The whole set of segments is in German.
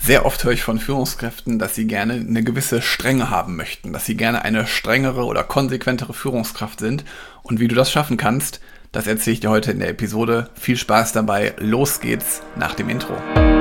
Sehr oft höre ich von Führungskräften, dass sie gerne eine gewisse Strenge haben möchten, dass sie gerne eine strengere oder konsequentere Führungskraft sind. Und wie du das schaffen kannst, das erzähle ich dir heute in der Episode. Viel Spaß dabei, los geht's nach dem Intro.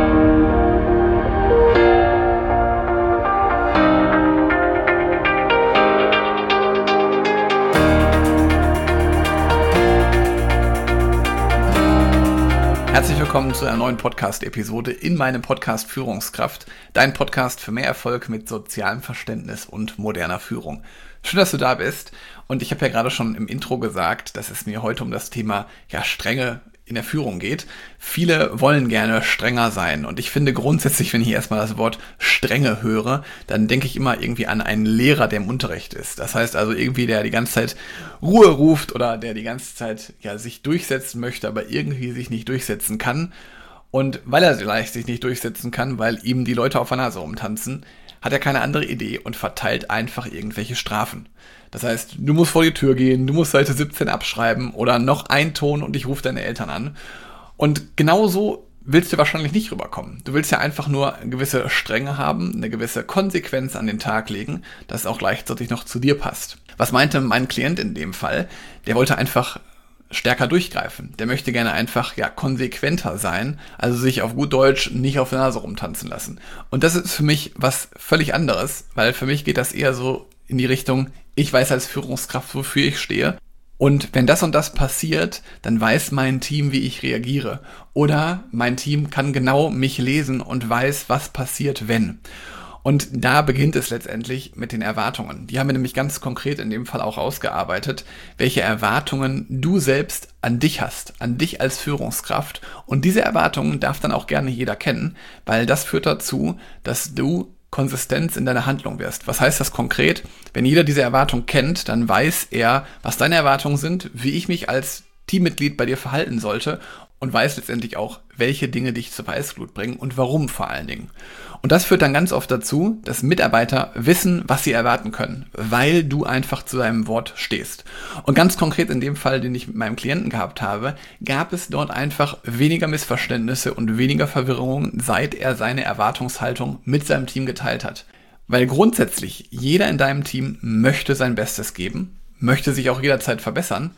Herzlich willkommen zu einer neuen Podcast-Episode in meinem Podcast Führungskraft, dein Podcast für mehr Erfolg mit sozialem Verständnis und moderner Führung. Schön, dass du da bist, und ich habe ja gerade schon im Intro gesagt, dass es mir heute um das Thema Strenge in der Führung geht. Viele wollen gerne strenger sein, und ich finde grundsätzlich, wenn ich erstmal das Wort Strenge höre, dann denke ich immer irgendwie an einen Lehrer, der im Unterricht ist. Das heißt also irgendwie, der die ganze Zeit Ruhe ruft oder der die ganze Zeit sich durchsetzen möchte, aber irgendwie sich nicht durchsetzen kann. Und weil er vielleicht sich nicht durchsetzen kann, weil ihm die Leute auf der Nase rumtanzen, hat er keine andere Idee und verteilt einfach irgendwelche Strafen. Das heißt, du musst vor die Tür gehen, du musst Seite 17 abschreiben oder noch ein Ton und ich rufe deine Eltern an. Und genauso willst du wahrscheinlich nicht rüberkommen. Du willst ja einfach nur eine gewisse Strenge haben, eine gewisse Konsequenz an den Tag legen, dass es auch gleichzeitig noch zu dir passt. Was meinte mein Klient in dem Fall? Der wollte einfach stärker durchgreifen. Der möchte gerne einfach konsequenter sein, also sich auf gut Deutsch nicht auf der Nase rumtanzen lassen. Und das ist für mich was völlig anderes, weil für mich geht das eher so in die Richtung, ich weiß als Führungskraft, wofür ich stehe. Und wenn das und das passiert, dann weiß mein Team, wie ich reagiere. Oder mein Team kann genau mich lesen und weiß, was passiert, wenn. Und da beginnt es letztendlich mit den Erwartungen. Die haben wir nämlich ganz konkret in dem Fall auch ausgearbeitet, welche Erwartungen du selbst an dich hast, an dich als Führungskraft. Und diese Erwartungen darf dann auch gerne jeder kennen, weil das führt dazu, dass du Konsistenz in deiner Handlung wirst. Was heißt das konkret? Wenn jeder diese Erwartung kennt, dann weiß er, was deine Erwartungen sind, wie ich mich als Teammitglied bei dir verhalten sollte und weiß letztendlich auch, welche Dinge dich zur Weißglut bringen und warum vor allen Dingen. Und das führt dann ganz oft dazu, dass Mitarbeiter wissen, was sie erwarten können, weil du einfach zu deinem Wort stehst. Und ganz konkret in dem Fall, den ich mit meinem Klienten gehabt habe, gab es dort einfach weniger Missverständnisse und weniger Verwirrungen, seit er seine Erwartungshaltung mit seinem Team geteilt hat. Weil grundsätzlich jeder in deinem Team möchte sein Bestes geben, möchte sich auch jederzeit verbessern,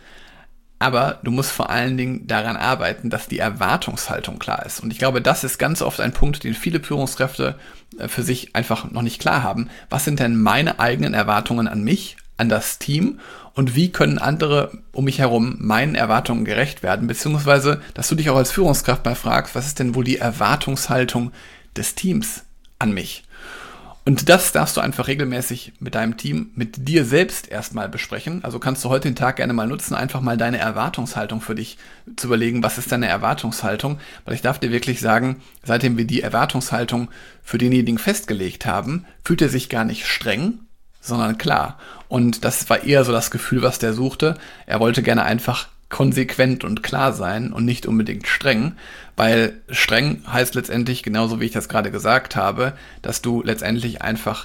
aber du musst vor allen Dingen daran arbeiten, dass die Erwartungshaltung klar ist. Und ich glaube, das ist ganz oft ein Punkt, den viele Führungskräfte für sich einfach noch nicht klar haben. Was sind denn meine eigenen Erwartungen an mich, an das Team, und wie können andere um mich herum meinen Erwartungen gerecht werden? Beziehungsweise, dass du dich auch als Führungskraft mal fragst, was ist denn wohl die Erwartungshaltung des Teams an mich? Und das darfst du einfach regelmäßig mit deinem Team, mit dir selbst erstmal besprechen. Also kannst du heute den Tag gerne mal nutzen, einfach mal deine Erwartungshaltung für dich zu überlegen. Was ist deine Erwartungshaltung? Weil ich darf dir wirklich sagen, seitdem wir die Erwartungshaltung für denjenigen festgelegt haben, fühlt er sich gar nicht streng, sondern klar. Und das war eher so das Gefühl, was der suchte. Er wollte gerne einfach konsequent und klar sein und nicht unbedingt streng, weil streng heißt letztendlich, genauso wie ich das gerade gesagt habe, dass du letztendlich einfach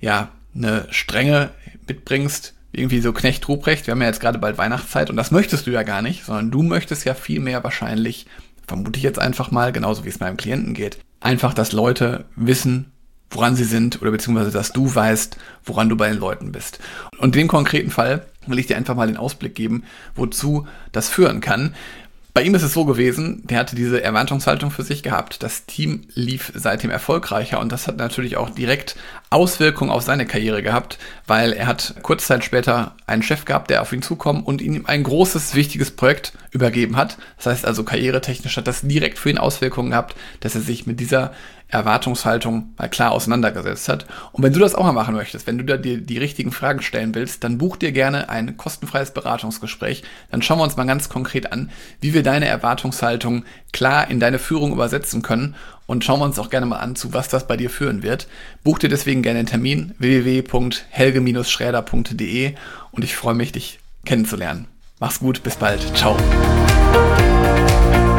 eine Strenge mitbringst, irgendwie so Knecht Ruprecht. Wir haben ja jetzt gerade bald Weihnachtszeit und das möchtest du ja gar nicht, sondern du möchtest ja viel mehr wahrscheinlich, vermute ich jetzt einfach mal, genauso wie es meinem Klienten geht, einfach, dass Leute wissen, woran sie sind, oder beziehungsweise, dass du weißt, woran du bei den Leuten bist. Und in dem konkreten Fall will ich dir einfach mal den Ausblick geben, wozu das führen kann. Bei ihm ist es so gewesen, der hatte diese Erwartungshaltung für sich gehabt, das Team lief seitdem erfolgreicher, und das hat natürlich auch direkt Auswirkungen auf seine Karriere gehabt, weil er hat kurz Zeit später einen Chef gehabt, der auf ihn zukommt und ihm ein großes, wichtiges Projekt übergeben hat. Das heißt also, karrieretechnisch hat das direkt für ihn Auswirkungen gehabt, dass er sich mit dieser Erwartungshaltung mal klar auseinandergesetzt hat. Und wenn du das auch mal machen möchtest, wenn du da dir die richtigen Fragen stellen willst, dann buch dir gerne ein kostenfreies Beratungsgespräch. Dann schauen wir uns mal ganz konkret an, wie wir deine Erwartungshaltung klar in deine Führung übersetzen können, und schauen wir uns auch gerne mal an, zu was das bei dir führen wird. Buch dir deswegen gerne einen Termin, www.helge-schräder.de, und ich freue mich, dich kennenzulernen. Mach's gut, bis bald. Ciao.